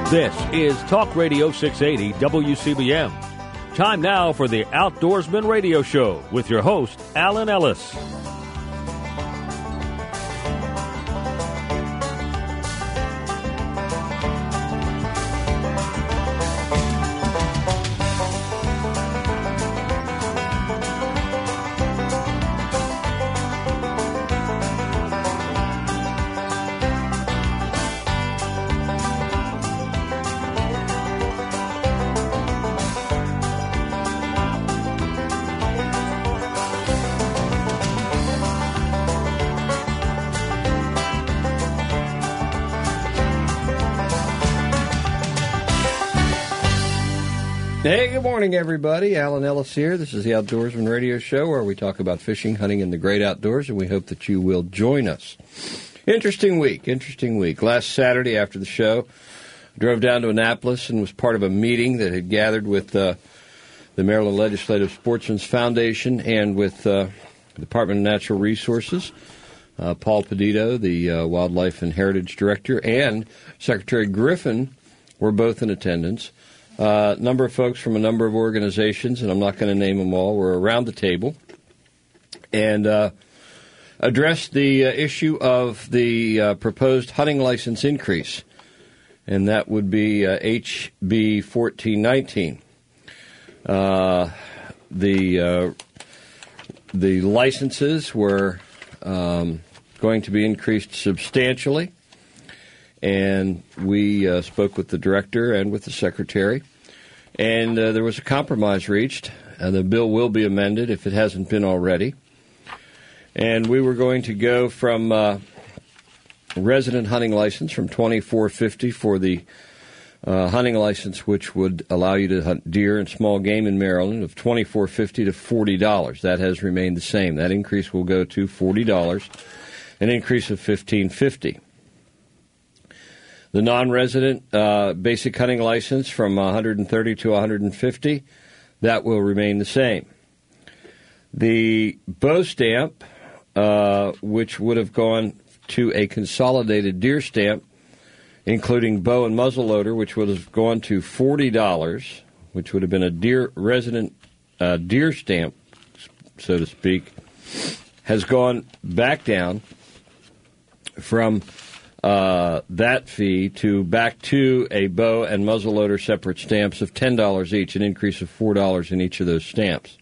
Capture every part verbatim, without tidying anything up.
This is Talk Radio six eighty W C B M. Time now for the Outdoorsman Radio Show with your host, Alan Ellis. Hey, good morning, everybody. Alan Ellis here. This is the Outdoorsman Radio Show, where we talk about fishing, hunting, and the great outdoors, and we hope that you will join us. Interesting week, interesting week. Last Saturday after the show, I drove down to Annapolis and was part of a meeting that had gathered with uh, the Maryland Legislative Sportsmen's Foundation and with uh, the Department of Natural Resources. Uh, Paul Pedito, the uh, Wildlife and Heritage Director, and Secretary Griffin were both in attendance. A uh, number of folks from a number of organizations, and I'm not going to name them all, were around the table and uh, addressed the uh, issue of the uh, proposed hunting license increase, and that would be uh, H B fourteen nineteen. Uh, the uh, the licenses were um, going to be increased substantially. And we uh, spoke with the director and with the secretary, and uh, there was a compromise reached. Uh, the bill will be amended if it hasn't been already. And we were going to go from uh, resident hunting license from twenty-four fifty for the uh, hunting license, which would allow you to hunt deer and small game in Maryland, of twenty-four fifty to forty dollars. That has remained the same. That increase will go to forty dollars, an increase of fifteen fifty. The non-resident uh, basic hunting license from one hundred thirty to one hundred fifty, that will remain the same. The bow stamp, uh, which would have gone to a consolidated deer stamp, including bow and muzzleloader, which would have gone to forty dollars, which would have been a deer resident uh, deer stamp, so to speak, has gone back down from Uh, that fee to back to a bow and muzzleloader separate stamps of ten dollars each, an increase of four dollars in each of those stamps.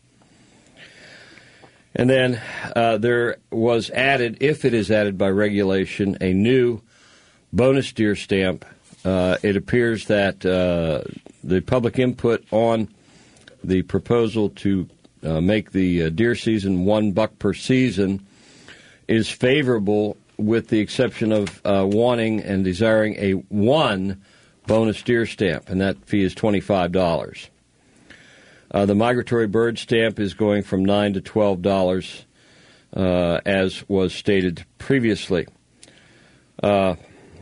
And then uh, there was added, if it is added by regulation, a new bonus deer stamp. Uh, it appears that uh, the public input on the proposal to uh, make the uh, deer season one buck per season is favorable, with the exception of uh, wanting and desiring a one bonus deer stamp, and that fee is twenty-five dollars. Uh, the migratory bird stamp is going from nine dollars to twelve dollars, uh, as was stated previously. Uh,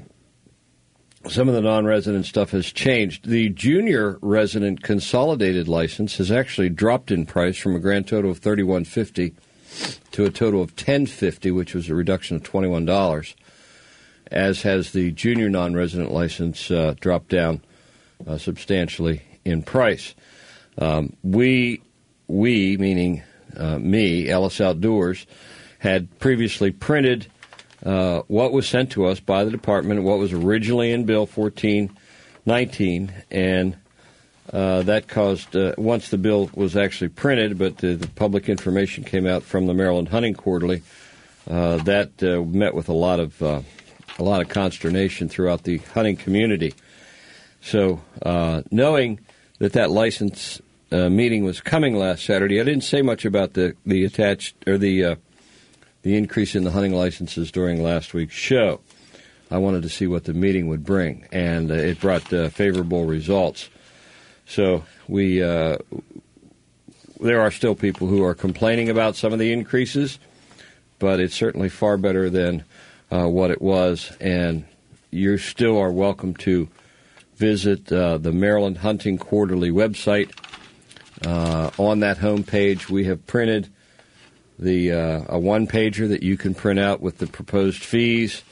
some of the non-resident stuff has changed. The junior resident consolidated license has actually dropped in price from a grand total of thirty-one fifty to a total of ten fifty, which was a reduction of twenty-one dollars, as has the junior non-resident license uh, dropped down uh, substantially in price. Um, we, we, meaning uh, me, Ellis Outdoors, had previously printed uh, what was sent to us by the department, what was originally in Bill fourteen nineteen, and Uh, that caused, uh, once the bill was actually printed, but uh, the public information came out from the Maryland Hunting Quarterly, uh, that uh, met with a lot of uh, a lot of consternation throughout the hunting community. So, uh, knowing that that license uh, meeting was coming last Saturday, I didn't say much about the the attached or the uh, the increase in the hunting licenses during last week's show. I wanted to see what the meeting would bring, and uh, it brought uh, favorable results. So we, uh, there are still people who are complaining about some of the increases, but it's certainly far better than uh, what it was. And you still are welcome to visit uh, the Maryland Hunting Quarterly website. Uh, on that homepage, we have printed the uh, a one-pager that you can print out with the proposed fees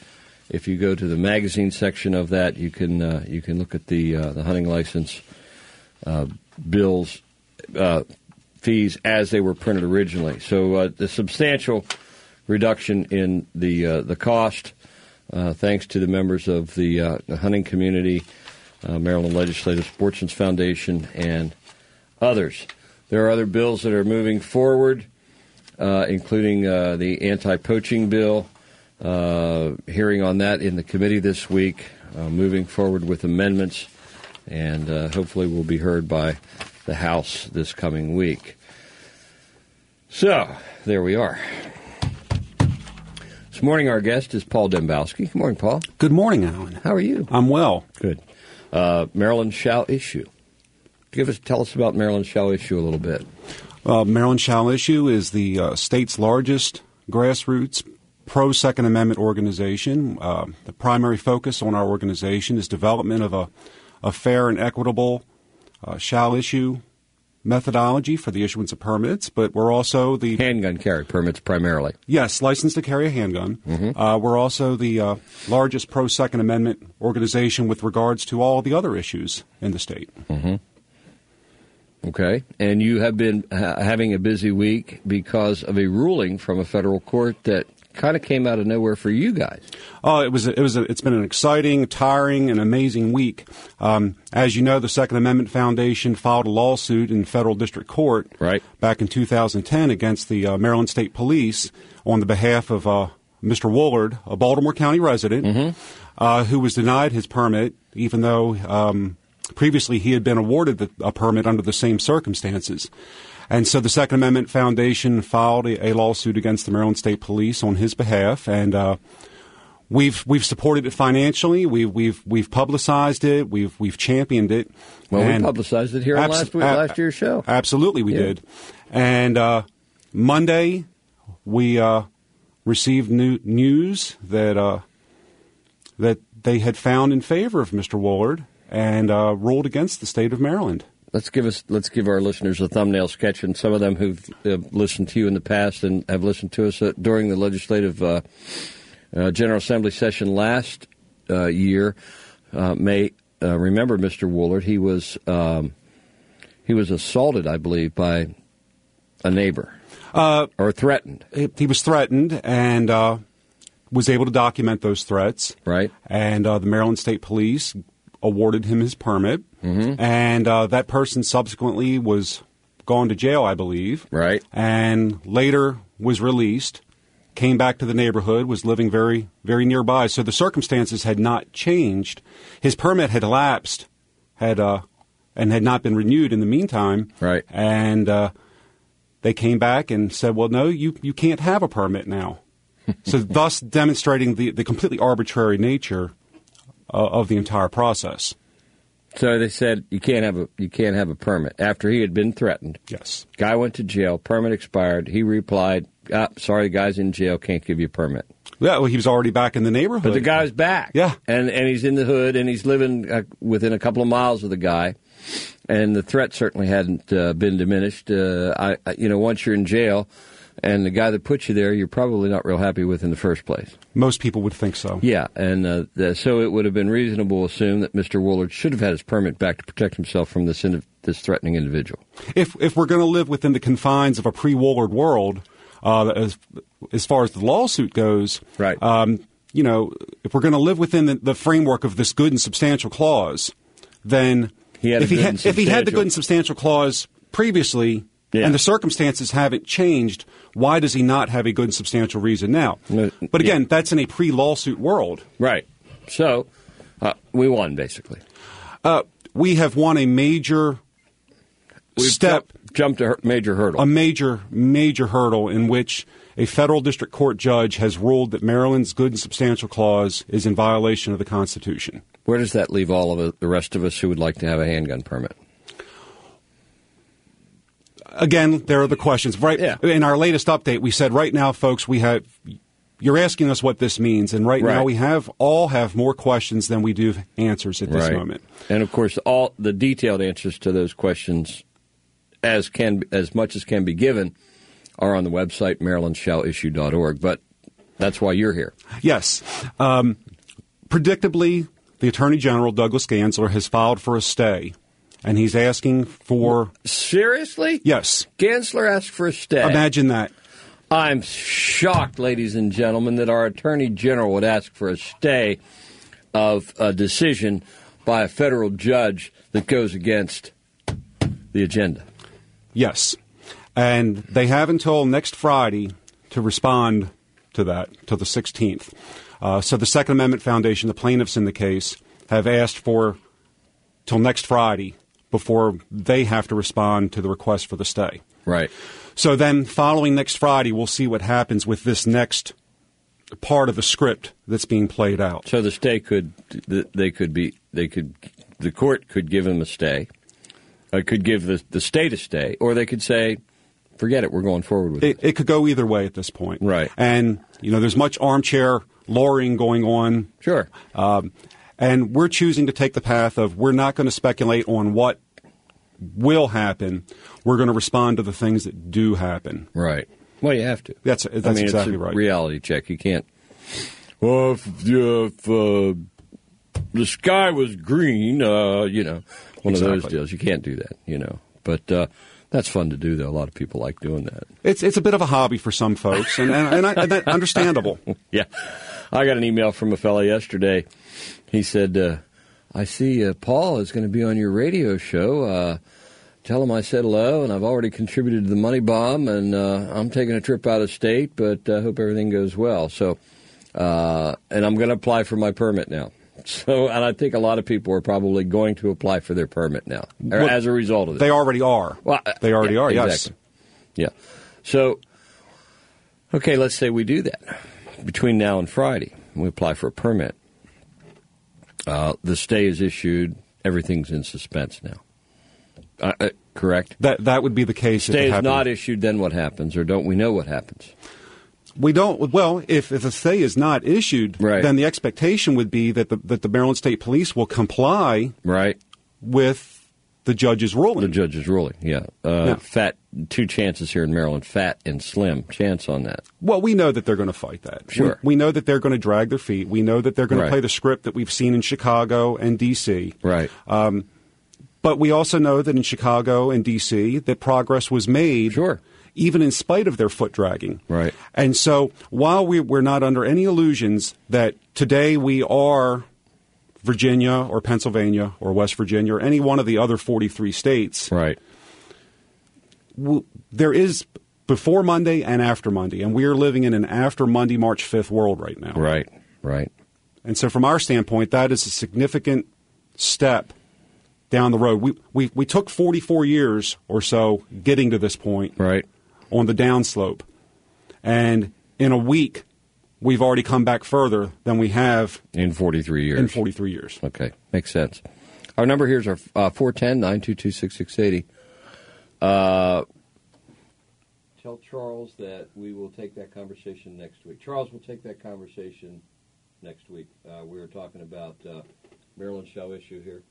If you go to the magazine section of that, you can uh, you can look at the uh, the hunting license uh, bills uh, fees as they were printed originally. So uh, the substantial reduction in the uh, the cost, uh, thanks to the members of the, uh, the hunting community, uh, Maryland Legislative Sportsmen's Foundation, and others. There are other bills that are moving forward, uh, including uh, the anti-poaching bill. Uh, hearing on that in the committee this week, uh, moving forward with amendments, and uh, hopefully will be heard by the House this coming week. So, there we are. This morning our guest is Paul Dembowski. Good morning, Paul. Good morning, Alan. How are you? I'm well. Good. Uh, Maryland Shall Issue. Give us, tell us about Maryland Shall Issue a little bit. Uh, Maryland Shall Issue is the uh, state's largest grassroots pro-Second Amendment organization. Uh, the primary focus on our organization is development of a, a fair and equitable uh, shall issue methodology for the issuance of permits, but we're also the... Handgun carry permits primarily. Yes, licensed to carry a handgun. Mm-hmm. Uh, we're also the uh, largest pro-Second Amendment organization with regards to all the other issues in the state. Mm-hmm. Okay. And you have been ha- having a busy week because of a ruling from a federal court that kind of came out of nowhere for you guys. Oh, it was. It was. A, it's been an exciting, tiring, and amazing week. Um, as you know, the Second Amendment Foundation filed a lawsuit in federal district court right. back in two thousand ten against the uh, Maryland State Police on the behalf of uh, Mister Woolard, a Baltimore County resident, mm-hmm. uh, who was denied his permit, even though um, previously he had been awarded the, a permit under the same circumstances. And so the Second Amendment Foundation filed a, a lawsuit against the Maryland State Police on his behalf, and uh, we've we've supported it financially. We've we've we've publicized it. We've we've championed it. Well, and we publicized it here on abs- last week, ab- last year's show. Absolutely, we yeah. did. And uh, Monday, we uh, received new news that uh, that they had found in favor of Mister Woolard and uh, ruled against the state of Maryland. Let's give us. Let's give our listeners a thumbnail sketch, and some of them who've uh, listened to you in the past and have listened to us uh, during the legislative uh, uh, General Assembly session last uh, year uh, may uh, remember Mister Woolard. He was um, he was assaulted, I believe, by a neighbor uh, or threatened. He was threatened and uh, was able to document those threats. Right, and uh, the Maryland State Police awarded him his permit, mm-hmm. and uh, that person subsequently was gone to jail, I believe. Right. And later was released, came back to the neighborhood, was living very, very nearby. So the circumstances had not changed. His permit had elapsed, had uh, and had not been renewed in the meantime. Right. And uh, they came back and said, well, no, you, you can't have a permit now. So thus demonstrating the, the completely arbitrary nature Uh, of the entire process. So they said you can't have a you can't have a permit after he had been threatened. Yes. Guy went to jail. Permit expired. He replied, ah, "Sorry, the guy's in jail. Can't give you a permit." Yeah, well, he was already back in the neighborhood. But the guy's back. Yeah, and and he's in the hood, and he's living uh, within a couple of miles of the guy, and the threat certainly hadn't uh, been diminished. Uh, I, I, you know, once you're in jail, and the guy that put you there, you're probably not real happy with in the first place. Most people would think so. Yeah, and uh, the, so it would have been reasonable to assume that Mister Woolard should have had his permit back to protect himself from this indiv- this threatening individual. If if we're going to live within the confines of a pre-Woolard world, uh, as as far as the lawsuit goes, right? Um, you know, if we're going to live within the, the framework of this good and substantial clause, then he had if, he had, if he had the good and substantial clause previously. Yeah. And the circumstances haven't changed, why does he not have a good and substantial reason now? But again, yeah. that's in a pre-lawsuit world. Right. So, uh, we won, basically. Uh, we have won a major We've step. Jumped, jumped a major hurdle. A major, major hurdle in which a federal district court judge has ruled that Maryland's good and substantial clause is in violation of the Constitution. Where does that leave all of it, the rest of us who would like to have a handgun permit? Again, there are the questions. Right yeah. In our latest update, we said, right now, folks, we have. You're asking us what this means, and right, right. now we have all have more questions than we do answers at this right. moment. And of course, all the detailed answers to those questions, as can as much as can be given, are on the website maryland shall issue dot org. But that's why you're here. Yes. Um, predictably, the Attorney General, Douglas Gansler, has filed for a stay, and he's asking for... Seriously? Yes. Gansler asked for a stay. Imagine that. I'm shocked, ladies and gentlemen, that our Attorney General would ask for a stay of a decision by a federal judge that goes against the agenda. Yes. And they have until next Friday to respond to that, to the sixteenth. Uh, so the Second Amendment Foundation, the plaintiffs in the case, have asked for till next Friday before they have to respond to the request for the stay. Right. So then following next Friday, we'll see what happens with this next part of the script that's being played out. So the stay could, they could be, they could, the court could give them a stay, or could give the, the state a stay, or they could say, forget it, we're going forward with it. It, it could go either way at this point. Right. And, you know, there's much armchair lawyering going on. Sure. Um, and we're choosing to take the path of we're not going to speculate on what will happen. We're going to respond to the things that do happen. Right. Well, you have to. That's that's I mean, exactly it's a right. Reality check. You can't. Well, if, if uh, the sky was green, uh, you know, one Exactly. of those deals. You can't do that, you know. But uh, that's fun to do, though. A lot of people like doing that. It's it's a bit of a hobby for some folks, and and, and, I, and that's understandable. Yeah. I got an email from a fellow yesterday. He said, uh, I see uh, Paul is going to be on your radio show. Uh, tell him I said hello, and I've already contributed to the money bomb, and uh, I'm taking a trip out of state, but I uh, hope everything goes well. So, uh, and I'm going to apply for my permit now. So, and I think a lot of people are probably going to apply for their permit now Well, as a result of this. They already are. Well, they already yeah, are, exactly. Yes. Yeah. So, okay, let's say we do that. Between now and Friday, we apply for a permit. Uh, the stay is issued. Everything's in suspense now. Uh, uh, correct? That that would be the case. if Stay it is happened. not issued, then what happens? Or don't we know what happens? We don't. Well, if if a stay is not issued, Right. then the expectation would be that the that the Maryland State Police will comply Right? with the judge's ruling. The judge's ruling, yeah. Uh, Yeah. Fat, two chances here in Maryland, fat and slim chance on that. Well, we know that they're going to fight that. Sure. We, we know that they're going to drag their feet. We know that they're going Right. to play the script that we've seen in Chicago and D C. Right. Um, but we also know that in Chicago and D C that progress was made. Sure. Even in spite of their foot dragging. Right. And so while we, we're not under any illusions that today we are Virginia or Pennsylvania or West Virginia or any one of the other forty-three states, Right. w- there is before Monday and after Monday, and we are living in an after Monday, March fifth world right now. Right. Right. And so from our standpoint, that is a significant step down the road. We, we, we took forty-four years or so getting to this point Right. on the downslope. And in a week, we've already come back further than we have In forty-three years. in forty-three years. Okay, makes sense. Our number here is our uh, four one zero, nine two two, six six eight zero. Uh, tell Charles that we will take that conversation next week. Charles will take that conversation next week. Uh, we were talking about uh, Maryland shall issue here.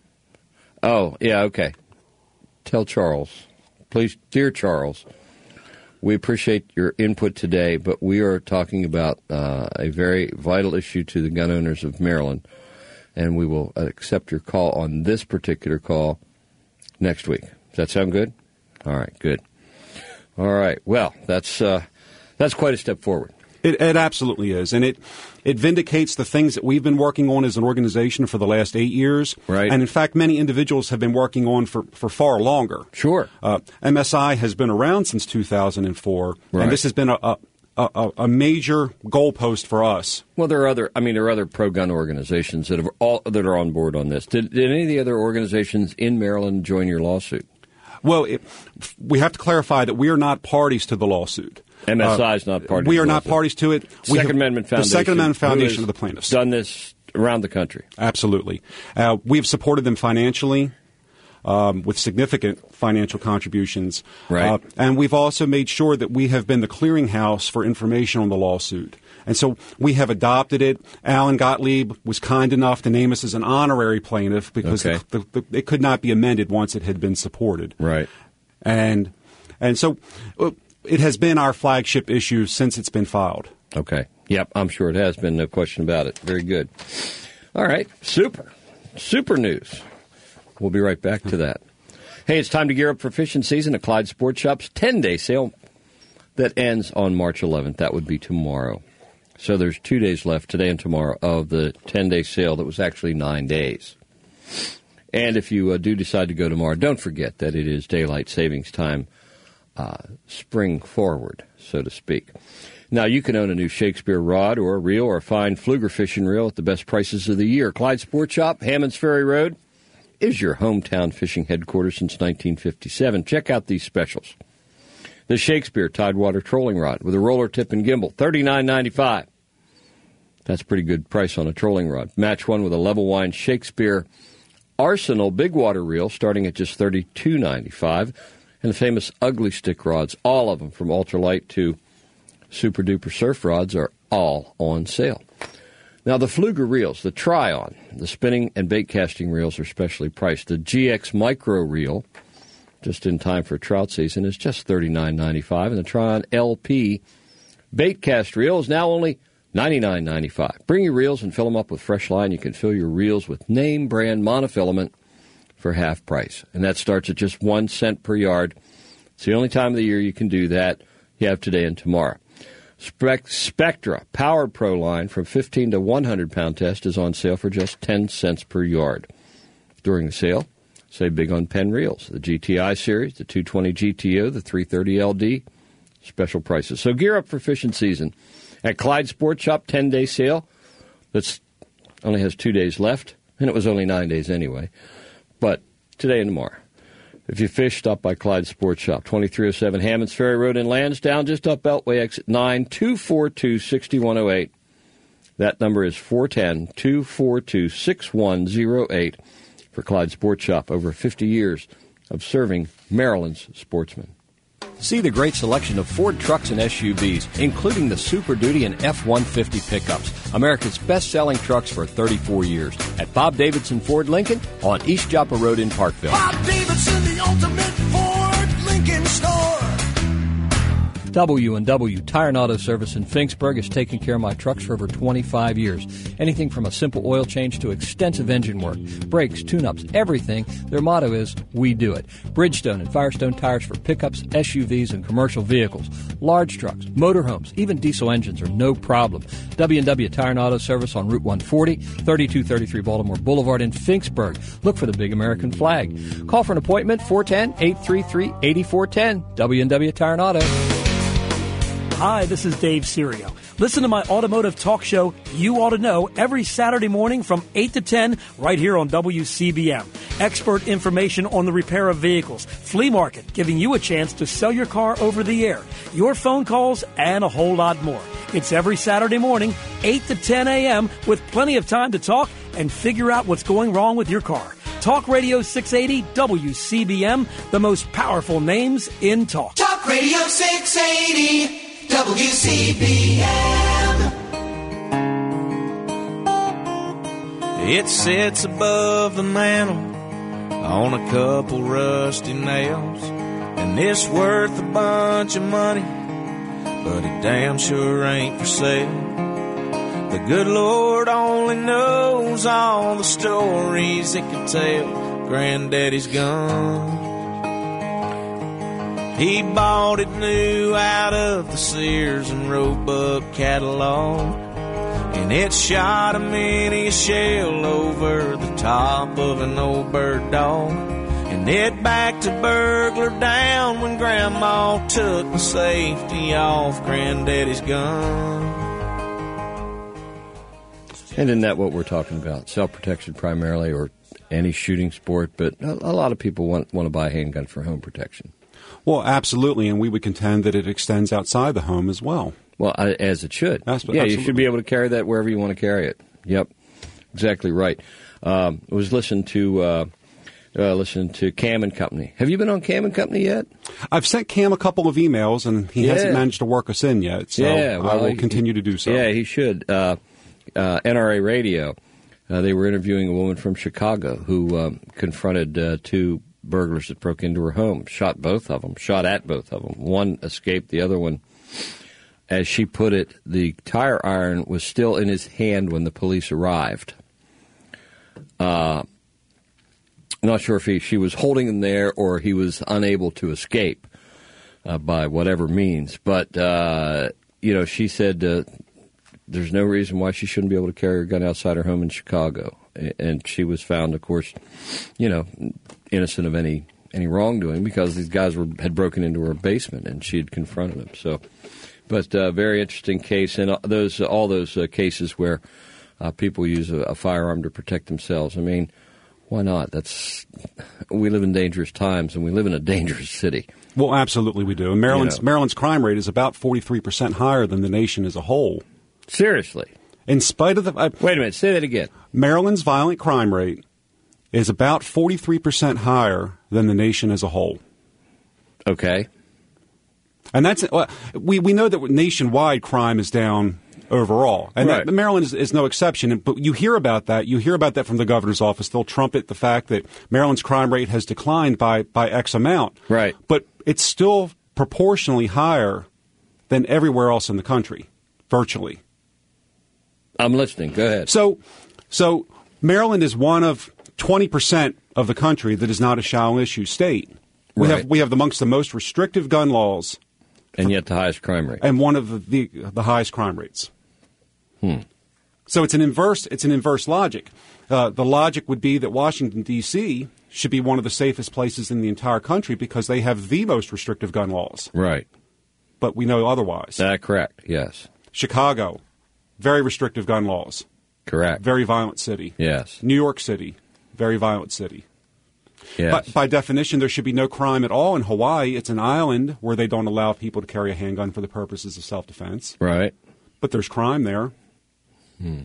Oh, yeah, okay. Tell Charles, please, dear Charles, we appreciate your input today, but we are talking about uh, a very vital issue to the gun owners of Maryland, and we will accept your call on this particular call next week. Does that sound good? All right, good. All right, well, that's uh, that's quite a step forward. It, it absolutely is. And it, it vindicates the things that we've been working on as an organization for the last eight years. Right. And, in fact, many individuals have been working on for, for far longer. Sure. Uh, M S I has been around since two thousand four, Right. and this has been a, a, a, a major goalpost for us. Well, there are other. I mean, there are other pro-gun organizations that have all that are on board on this. Did, did any of the other organizations in Maryland join your lawsuit? Well, it, we have to clarify that we are not parties to the lawsuit. M S I is not party. We to are the not lawsuit. parties to it. We Second have- Amendment Foundation. The Second Amendment who Foundation has of the plaintiffs. done this around the country. Absolutely. Uh, we've supported them financially um, with significant financial contributions. Right. Uh, and we've also made sure that we have been the clearinghouse for information on the lawsuit. And so we have adopted it. Alan Gottlieb was kind enough to name us as an honorary plaintiff because Okay. the, the, the, it could not be amended once it had been supported. Right. And and so uh, it has been our flagship issue since it's been filed. Okay. Yep, I'm sure it has been, no question about it. Very good. All right, super. Super news. We'll be right back to that. Hey, it's time to gear up for fishing season at Clyde Sport Shop's ten-day sale that ends on March eleventh. That would be tomorrow. So there's two days left, today and tomorrow, of the ten-day sale that was actually nine days. And if you uh, do decide to go tomorrow, don't forget that it is daylight savings time, uh, spring forward, so to speak. Now, you can own a new Shakespeare rod or a reel or a fine Fluger fishing reel at the best prices of the year. Clyde Sport Shop, Hammonds Ferry Road, is your hometown fishing headquarters since nineteen fifty-seven. Check out these specials. The Shakespeare Tidewater trolling rod with a roller tip and gimbal, thirty-nine ninety-five. That's a pretty good price on a trolling rod. Match one with a level wind Shakespeare Arsenal big water reel, starting at just thirty-two ninety-five. And the famous Ugly Stick rods, all of them from ultralight to super duper surf rods, are all on sale. Now, the Fluger reels, the Try-On, the spinning and bait casting reels are specially priced. The G X Micro reel, just in time for trout season, is just thirty-nine ninety-five, and the Try-On L P bait cast reel is now only ninety-nine ninety-five. Bring your reels and fill them up with fresh line. You can fill your reels with name brand monofilament for half price, and that starts at just one cent per yard. It's the only time of the year you can do that. You have today and tomorrow. Spec- Spectra Power Pro line from fifteen to one hundred pound test is on sale for just ten cents per yard. During the sale, save big on Penn reels, the G T I series, the two twenty G T O, the three thirty L D, special prices. So gear up for fishing season at Clyde Sport Shop, ten-day sale. That's only has two days left, and it was only nine days anyway. But today and tomorrow. If you fish, stop by Clyde Sports Shop, twenty-three oh seven Hammonds Ferry Road in Lansdowne, just up Beltway, exit nine, two four two, six one oh eight. That number is four one zero, two four two, six one oh eight for Clyde Sports Shop. Over fifty years of serving Maryland's sportsmen. See the great selection of Ford trucks and S U Vs, including the Super Duty and F one fifty pickups, America's best-selling trucks for thirty-four years, at Bob Davidson Ford Lincoln on East Joppa Road in Parkville. Bob Davidson, the ultimate Ford Lincoln store. W and W Tire and Auto Service in Finksburg has taken care of my trucks for over twenty-five years. Anything from a simple oil change to extensive engine work, brakes, tune-ups, everything. Their motto is, we do it. Bridgestone and Firestone tires for pickups, S U Vs, and commercial vehicles. Large trucks, motorhomes, even diesel engines are no problem. W and W Tire and Auto Service on Route one forty, thirty-two thirty-three Baltimore Boulevard in Finksburg. Look for the big American flag. Call for an appointment, four one zero, eight three three, eight four one zero. W and W Tire and Auto. Hi, this is Dave Serio. Listen to my automotive talk show, You Ought to Know, every Saturday morning from eight to ten right here on W C B M. Expert information on the repair of vehicles, flea market, giving you a chance to sell your car over the air, your phone calls, and a whole lot more. It's every Saturday morning, eight to ten a.m., with plenty of time to talk and figure out what's going wrong with your car. Talk Radio six eighty W C B M, the most powerful names in talk. Talk Radio six eighty W C B M. It sits above the mantel on a couple rusty nails, and it's worth a bunch of money, but it damn sure ain't for sale. The good Lord only knows all the stories it could tell. Granddaddy's gone. He bought it new out of the Sears and Roebuck catalog, and it shot a mini shell over the top of an old bird dog, and it backed a burglar down when Grandma took the safety off Granddaddy's gun. And isn't that what we're talking about? Self-protection primarily, or any shooting sport, but a, a lot of people want, want to buy a handgun for home protection. Well, absolutely, and we would contend that it extends outside the home as well. Well, I, as it should. That's, yeah, absolutely. You should be able to carry that wherever you want to carry it. Yep, exactly right. Um, I was listening to uh, uh, listening to Cam and Company. Have you been on Cam and Company yet? I've sent Cam a couple of emails, and he yeah. hasn't managed to work us in yet, so yeah, well, I will he, continue to do so. Yeah, he should. Uh, uh, N R A Radio, uh, they were interviewing a woman from Chicago who um, confronted uh, two burglars that broke into her home, shot both of them, shot at both of them. One escaped, the other one as she put it, the tire iron was still in his hand when the police arrived. Uh, I'm not sure if he, she was holding him there or he was unable to escape uh, by whatever means. But, uh, you know, she said uh, there's no reason why she shouldn't be able to carry her gun outside her home in Chicago. And she was found, of course, you know, innocent of any, any wrongdoing because these guys were had broken into her basement and she had confronted them. So, but uh, very interesting case. And those all those uh, cases where uh, people use a, a firearm to protect themselves. I mean, why not? That's we live in dangerous times, and we live in a dangerous city. Well, absolutely we do. And Maryland's, You know. Maryland's crime rate is about forty-three percent higher than the nation as a whole. Seriously. In spite of the... Uh, Wait a minute, say that again. Maryland's violent crime rate is about forty-three percent higher than the nation as a whole. Okay. And that's... Uh, we, we know that nationwide crime is down overall. And Right. that, Maryland is, is no exception. But you hear about that. You hear about that from the governor's office. They'll trumpet the fact that Maryland's crime rate has declined by, by X amount. Right. But it's still proportionally higher than everywhere else in the country, virtually. I'm listening. Go ahead. So, so Maryland is one of twenty percent of the country that is not a shall issue state. We Right. have we have amongst the most restrictive gun laws And yet the highest crime rate. and one of the the, the highest crime rates. Hmm. So it's an inverse it's an inverse logic. Uh, the logic would be that Washington D C should be one of the safest places in the entire country because they have the most restrictive gun laws. Right. But we know otherwise. That correct. Yes. Chicago, very restrictive gun laws. Correct. Very violent city. Yes. New York City, very violent city. Yes. But by definition, there should be no crime at all in Hawaii. It's an island where they don't allow people to carry a handgun for the purposes of self-defense. Right. But there's crime there. Hmm.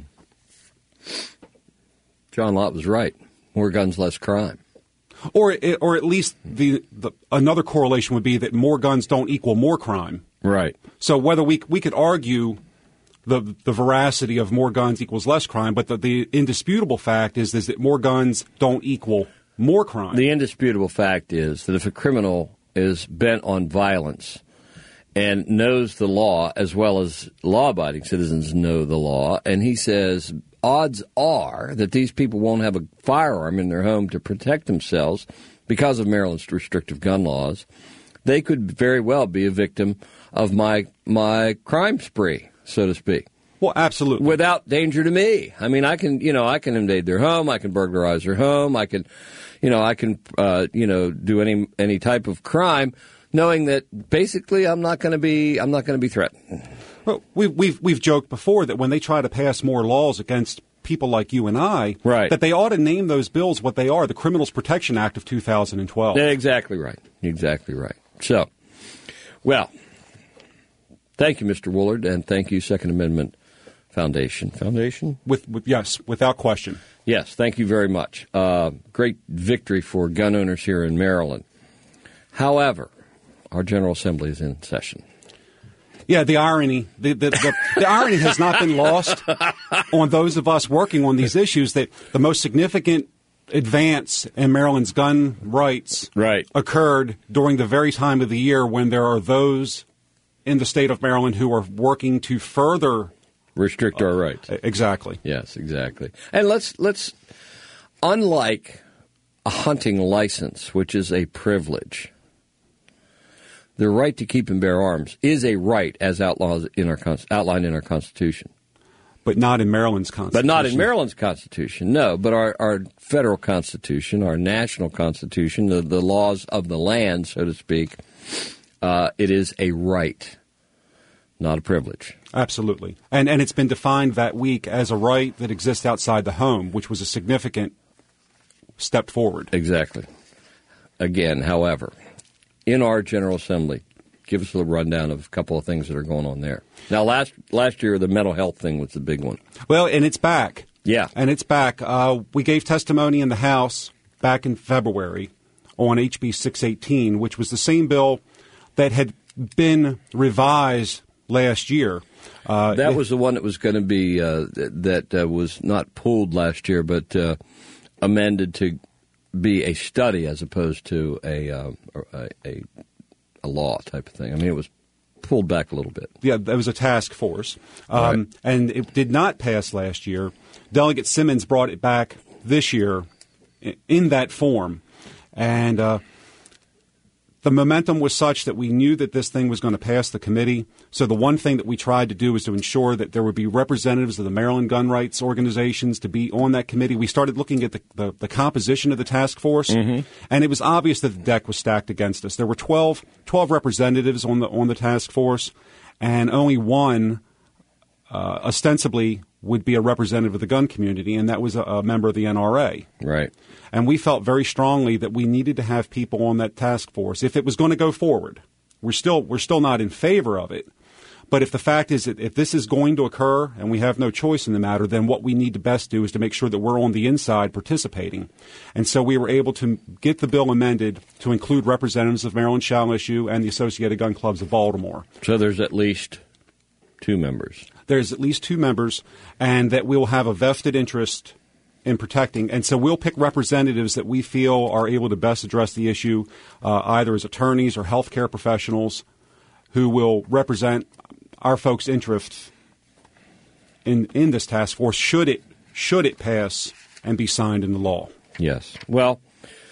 John Lott was right. More guns, less crime. Or, or at least the, the another correlation would be that more guns don't equal more crime. Right. So whether we we could argue the the veracity of more guns equals less crime, but the, the indisputable fact is is that more guns don't equal more crime. The indisputable fact is that if a criminal is bent on violence and knows the law as well as law-abiding citizens know the law, and he says odds are that these people won't have a firearm in their home to protect themselves because of Maryland's restrictive gun laws, they could very well be a victim of my my crime spree, so to speak. Well, absolutely. Without danger to me. I mean, I can, you know, I can invade their home, I can burglarize their home, I can, you know, I can, uh, you know, do any any type of crime, knowing that basically I'm not going to be, I'm not going to be threatened. Well, we've, we've, we've joked before that when they try to pass more laws against people like you and I, right. that they ought to name those bills what they are, the Criminals Protection Act of two thousand twelve. Exactly right. Exactly right. So, well, thank you, Mister Woolard, and thank you, Second Amendment Foundation. Foundation? With, with Yes, without question. Yes, thank you very much. Uh, great victory for gun owners here in Maryland. However, our General Assembly is in session. Yeah, the irony, the, the, the, the irony has not been lost on those of us working on these issues that the most significant advance in Maryland's gun rights right. occurred during the very time of the year when there are those in the state of Maryland who are working to further restrict our rights. Exactly. Yes, exactly. And let's let's unlike a hunting license, which is a privilege, the right to keep and bear arms is a right as outlaws in our outlined in our Constitution. But not in Maryland's Constitution. But not in Maryland's Constitution, no. But our, our federal Constitution, our national Constitution, the, the laws of the land, so to speak, uh, it is a right, not a privilege. Absolutely. And and it's been defined that week as a right that exists outside the home, which was a significant step forward. Exactly. Again, however, in our General Assembly, give us a little rundown of a couple of things that are going on there. Now, last last year, the mental health thing was the big one. Well, and it's back. Yeah. And it's back. Uh, we gave testimony in the House back in February on H B six eighteen, which was the same bill that had been revised last year. Uh, that was the one that was going to be, uh, that uh, was not pulled last year, but uh, amended to be a study as opposed to a, uh, a, a a law type of thing. I mean, it was pulled back a little bit. Yeah, there was a task force, um, Right. and it did not pass last year. Delegate Simmons brought it back this year in, in that form, and uh, the momentum was such that we knew that this thing was going to pass the committee. So the one thing that we tried to do was to ensure that there would be representatives of the Maryland gun rights organizations to be on that committee. We started looking at the, the, the composition of the task force, mm-hmm. and it was obvious that the deck was stacked against us. There were twelve, twelve representatives on the on the task force, and only one uh, ostensibly would be a representative of the gun community, and that was a, a member of the N R A. Right. And we felt very strongly that we needed to have people on that task force if it was going to go forward. We're still we're still not in favor of it. But if the fact is that if this is going to occur and we have no choice in the matter, then what we need to best do is to make sure that we're on the inside participating. And so we were able to get the bill amended to include representatives of Maryland Shall Issue and the Associated Gun Clubs of Baltimore. So there's at least two members. There's at least two members, and that we will have a vested interest in protecting. And so we'll pick representatives that we feel are able to best address the issue, uh, either as attorneys or healthcare professionals who will represent our folks' interests in in this task force should it should it pass and be signed into law. Yes. Well,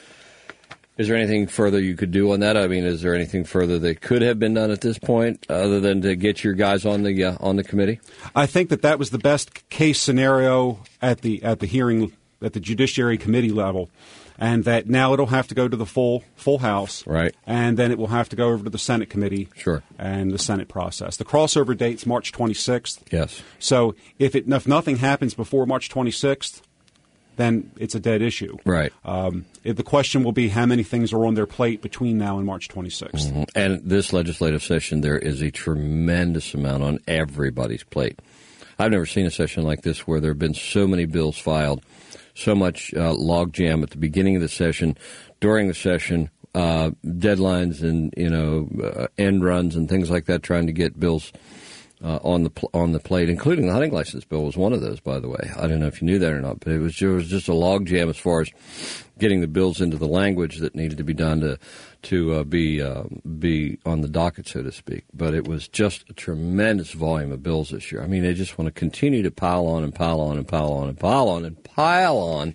is there anything further you could do on that? I mean, is there anything further that could have been done at this point other than to get your guys on the uh, on the committee? I think that that was the best case scenario at the at the hearing at the Judiciary Committee level, and that now it'll have to go to the full full House, right? And then it will have to go over to the Senate Committee, sure, and the Senate process. The crossover date's March twenty-sixth. Yes. So if it if nothing happens before March twenty-sixth, then it's a dead issue. Right. Um, if the question will be how many things are on their plate between now and March twenty-sixth. Mm-hmm. And this legislative session, there is a tremendous amount on everybody's plate. I've never seen a session like this where there have been so many bills filed, so much uh, logjam at the beginning of the session, during the session, uh, deadlines and, you know, uh, end runs and things like that, trying to get bills Uh, on the pl- on the plate, including the hunting license bill was one of those, by the way. I don't know if you knew that or not, but it was, it was just a logjam as far as getting the bills into the language that needed to be done to to uh, be uh, be on the docket, so to speak. But it was just a tremendous volume of bills this year. I mean, they just want to continue to pile on and pile on and pile on and pile on and pile on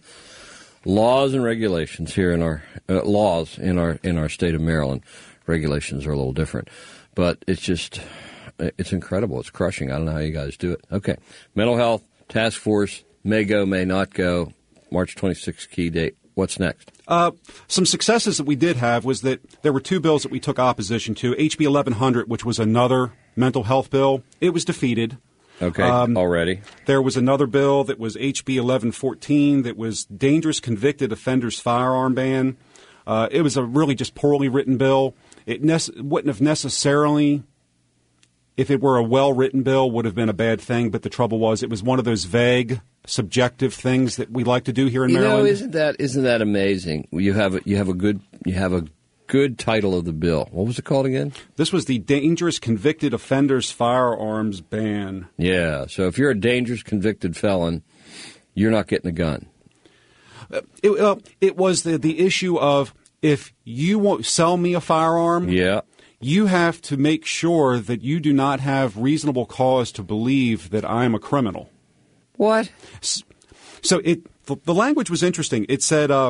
laws and regulations here in our uh, laws in our in our state of Maryland. Regulations are a little different, but it's just. It's incredible. It's crushing. I don't know how you guys do it. Okay. Mental health task force may go, may not go. March twenty-sixth key date. What's next? Uh, some successes that we did have was that there were two bills that we took opposition to. H B eleven hundred, which was another mental health bill, it was defeated. Okay, um, already. There was another bill that was H B eleven fourteen that was dangerous convicted offenders firearm ban. Uh, it was a really just poorly written bill. It ne- wouldn't have necessarily... If it were a well-written bill, would have been a bad thing. But the trouble was, it was one of those vague, subjective things that we like to do here in you Maryland. Know, isn't that isn't that amazing? You have a, you have a good you have a good title of the bill. What was it called again? This was the Dangerous Convicted Offenders Firearms Ban. Yeah. So if you're a dangerous convicted felon, you're not getting a gun. Uh, it, uh, it was the the issue of if you won't sell me a firearm. Yeah. You have to make sure that you do not have reasonable cause to believe that I am a criminal. What? So it the, the language was interesting. It said uh,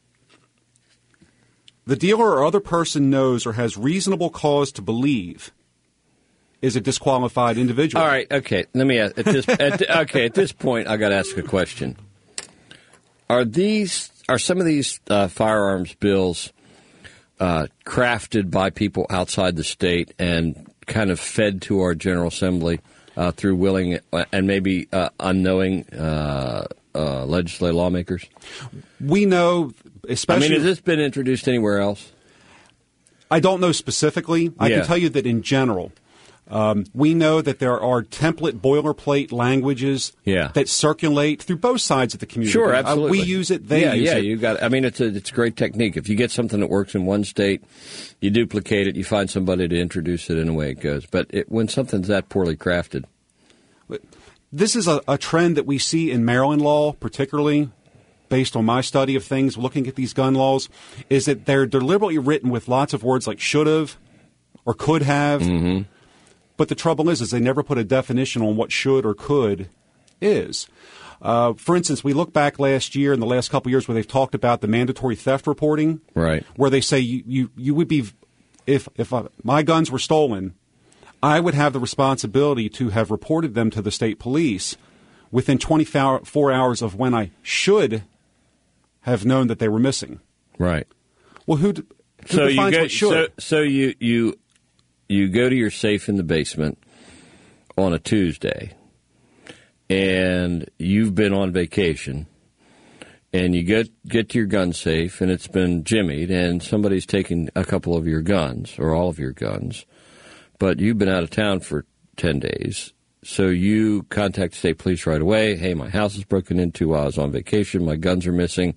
the dealer or other person knows or has reasonable cause to believe is a disqualified individual. All right. Okay. Let me ask. At this, at the, okay. At this point, I got to ask a question. Are these are some of these uh, firearms bills? Uh, crafted by people outside the state and kind of fed to our General Assembly uh, through willing and maybe uh, unknowing uh, uh, legislative lawmakers? We know, especially... I mean, has this been introduced anywhere else? I don't know specifically. I yeah. can tell you that in general, um, we know that there are template boilerplate languages yeah. that circulate through both sides of the community. Sure, absolutely. Uh, we use it, they yeah, use yeah, it. You got. I mean, it's a it's a great technique. If you get something that works in one state, you duplicate it. You find somebody to introduce it, and away it goes. But it, when something's that poorly crafted, this is a, a trend that we see in Maryland law, particularly based on my study of things, looking at these gun laws, is that they're deliberately written with lots of words like should have or could have. Mm-hmm. But the trouble is, is they never put a definition on what should or could is. Uh, for instance, we look back last year and the last couple of years where they've talked about the mandatory theft reporting, right? Where they say you, you, you would be, if if uh, my guns were stolen, I would have the responsibility to have reported them to the state police within twenty-four hours of when I should have known that they were missing. Right. Well, who, who so defines you go, what should? So, so you, you, you go to your safe in the basement on a Tuesday, and you've been on vacation, and you get get to your gun safe, and it's been jimmied, and somebody's taken a couple of your guns, or all of your guns, but you've been out of town for ten days, so you contact the state police right away. Hey, my house is broken into while I was on vacation. My guns are missing.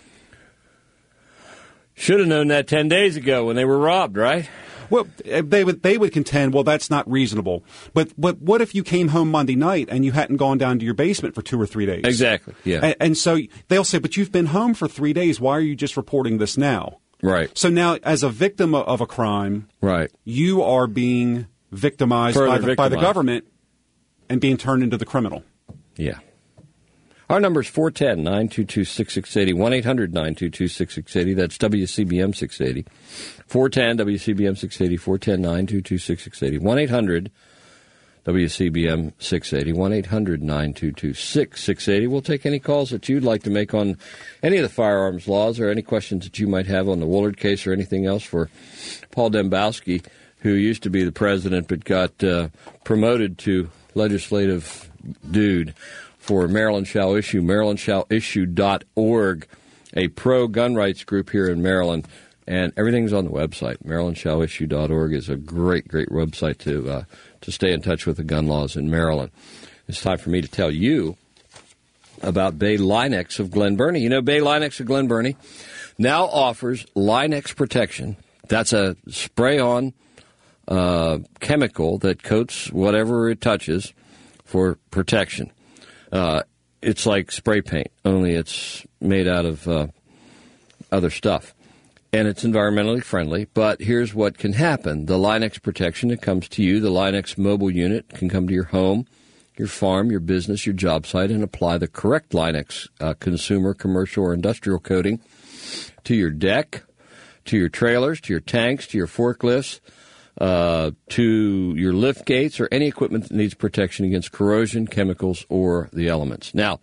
Should have known that ten days ago when they were robbed, right? Well, they would they would contend, well, that's not reasonable. But but what if you came home Monday night and you hadn't gone down to your basement for two or three days? Exactly, yeah. And, and so they'll say, but you've been home for three days. Why are you just reporting this now? Right. So now, as a victim of a crime, right, you are being victimized, by the, victimized by the government and being turned into the criminal. Yeah. Our number is four one zero, nine two two, six six eight zero, one eight hundred, nine two two, six six eight zero. That's W C B M six eighty. four one zero, W C B M six eighty, four one zero, nine two two, six six eight zero. one eight hundred, W C B M six eighty, one eight hundred, nine two two, six six eight zero. We'll take any calls that you'd like to make on any of the firearms laws or any questions that you might have on the Woolard case or anything else for Paul Dembowski, who used to be the president but got uh, promoted to legislative dude for Maryland Shall Issue, maryland shall issue dot org, a pro-gun rights group here in Maryland. And everything's on the website. maryland shall issue dot org is a great, great website to uh, to stay in touch with the gun laws in Maryland. It's time for me to tell you about Bay Linex of Glen Burnie. You know, Bay Linex of Glen Burnie now offers Linex protection. That's a spray-on uh, chemical that coats whatever it touches for protection. Uh, it's like spray paint, only it's made out of uh, other stuff. And it's environmentally friendly, but here's what can happen. The Linex protection that comes to you, the Linex mobile unit, can come to your home, your farm, your business, your job site, and apply the correct Linex uh, consumer, commercial, or industrial coating to your deck, to your trailers, to your tanks, to your forklifts, Uh, to your lift gates or any equipment that needs protection against corrosion, chemicals, or the elements. Now,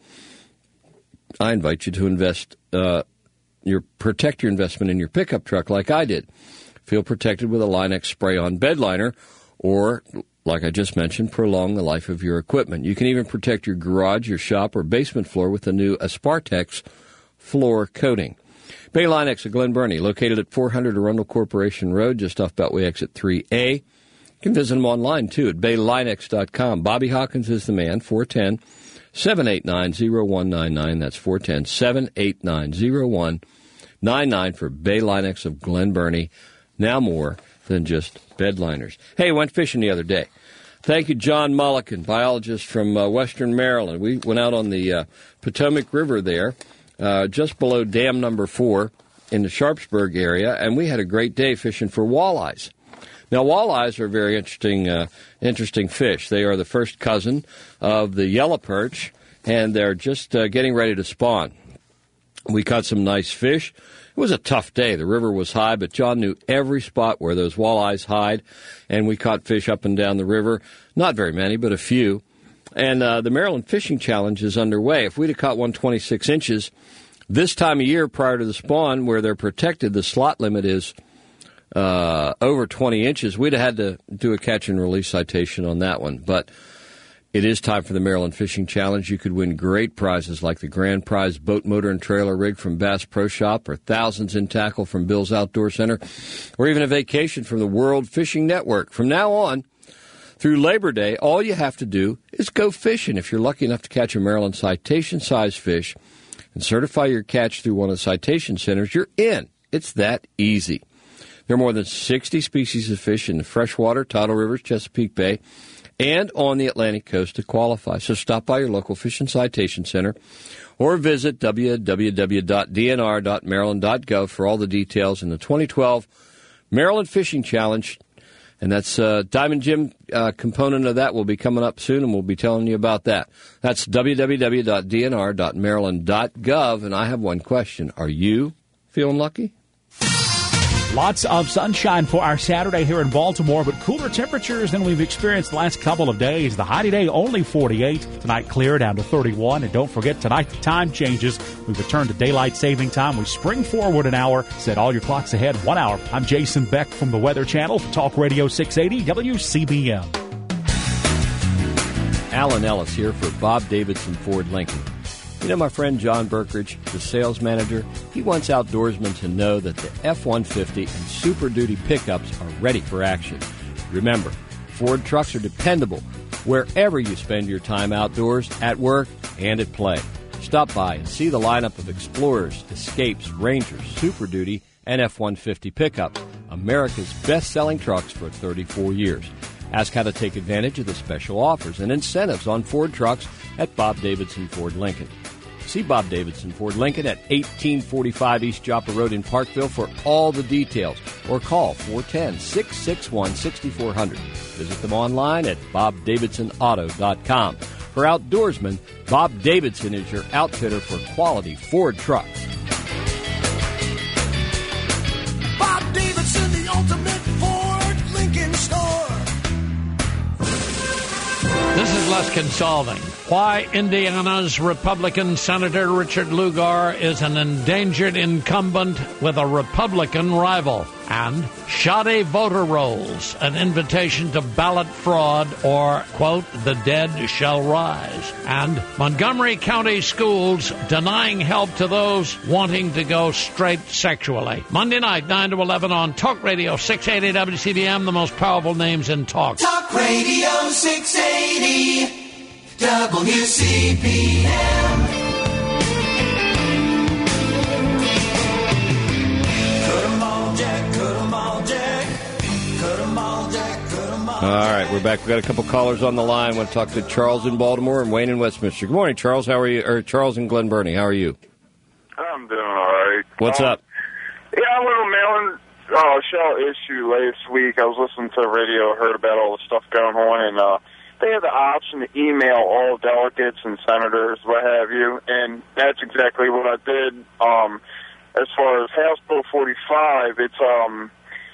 I invite you to invest, uh, your protect your investment in your pickup truck like I did. Feel protected with a Linex spray-on bed liner, or, like I just mentioned, prolong the life of your equipment. You can even protect your garage, your shop, or basement floor with the new Aspartex floor coating. Bay Linex of Glen Burnie, located at four hundred Arundel Corporation Road, just off Beltway Exit three A. You can visit them online, too, at bay linex dot com. Bobby Hawkins is the man, four one zero, seven eight nine, zero one nine nine. That's four one zero, seven eight nine, zero one nine nine for Bay Linex of Glen Burnie. Now more than just bed liners. Hey, went fishing the other day. Thank you, John Mulliken, biologist from uh, Western Maryland. We went out on the uh, Potomac River there. Uh, just below dam number four in the Sharpsburg area, and we had a great day fishing for walleyes. Now, walleyes are a very interesting, uh, interesting fish. They are the first cousin of the yellow perch, and they're just uh, getting ready to spawn. We caught some nice fish. It was a tough day. The river was high, but John knew every spot where those walleyes hide, and we caught fish up and down the river. Not very many, but a few. And uh, the Maryland Fishing Challenge is underway. If we'd have caught one twenty-six inches this time of year prior to the spawn, where they're protected, the slot limit is uh, over twenty inches, we'd have had to do a catch and release citation on that one. But it is time for the Maryland Fishing Challenge. You could win great prizes like the grand prize boat motor and trailer rig from Bass Pro Shop, or thousands in tackle from Bill's Outdoor Center, or even a vacation from the World Fishing Network. From now on, through Labor Day, all you have to do is go fishing. If you're lucky enough to catch a Maryland citation-sized fish and certify your catch through one of the citation centers, you're in. It's that easy. There are more than sixty species of fish in the freshwater, tidal rivers, Chesapeake Bay, and on the Atlantic coast to qualify. So stop by your local Fishing Citation Center or visit w w w dot d n r dot maryland dot gov for all the details in the twenty twelve Maryland Fishing Challenge. And that's uh, Diamond Gym uh, component of that will be coming up soon, and we'll be telling you about that. That's w w w dot d n r dot maryland dot gov. And I have one question. Are you feeling lucky? Lots of sunshine for our Saturday here in Baltimore, but cooler temperatures than we've experienced the last couple of days. The high today only forty-eight. Tonight clear down to thirty-one. And don't forget, tonight the time changes. We return to daylight saving time. We spring forward an hour. Set all your clocks ahead one hour. I'm Jason Beck from the Weather Channel for Talk Radio six eighty W C B M. Alan Ellis here for Bob Davidson Ford Lincoln. You know my friend John Berkridge, the sales manager? He wants outdoorsmen to know that the F one fifty and Super Duty pickups are ready for action. Remember, Ford trucks are dependable wherever you spend your time outdoors, at work, and at play. Stop by and see the lineup of Explorers, Escapes, Rangers, Super Duty, and F one fifty pickups, America's best-selling trucks for thirty-four years. Ask how to take advantage of the special offers and incentives on Ford trucks at Bob Davidson Ford Lincoln. See Bob Davidson Ford Lincoln at eighteen forty-five East Joppa Road in Parkville for all the details, or call four one zero, six six one, six four zero zero. Visit them online at bob davidson auto dot com. For outdoorsmen, Bob Davidson is your outfitter for quality Ford trucks. Bob Davidson, the ultimate Ford Lincoln store. This is Luskin solving why Indiana's Republican Senator Richard Lugar is an endangered incumbent with a Republican rival, and shoddy voter rolls, an invitation to ballot fraud, or, quote, the dead shall rise, and Montgomery County schools denying help to those wanting to go straight sexually. Monday night, nine to eleven on Talk Radio six eighty W C B M, the most powerful names in talk. Talk Radio six eighty W C B M. Cut 'em all, Jack, cut 'em all, Jack. Cut 'em all, Jack, cut 'em all. All right, we're back. We've got a couple callers on the line. I want to talk to Charles in Baltimore and Wayne in Westminster. Good morning, Charles. How are you? Or Charles in Glen Burnie. How are you? I'm doing all right. What's um, up? Yeah, a little mailing uh, shell issue last week. I was listening to the radio, heard about all the stuff going on, and uh, they have the option to email all delegates and senators, what have you, and that's exactly what I did. Um, as far as House Bill forty-five, it's um,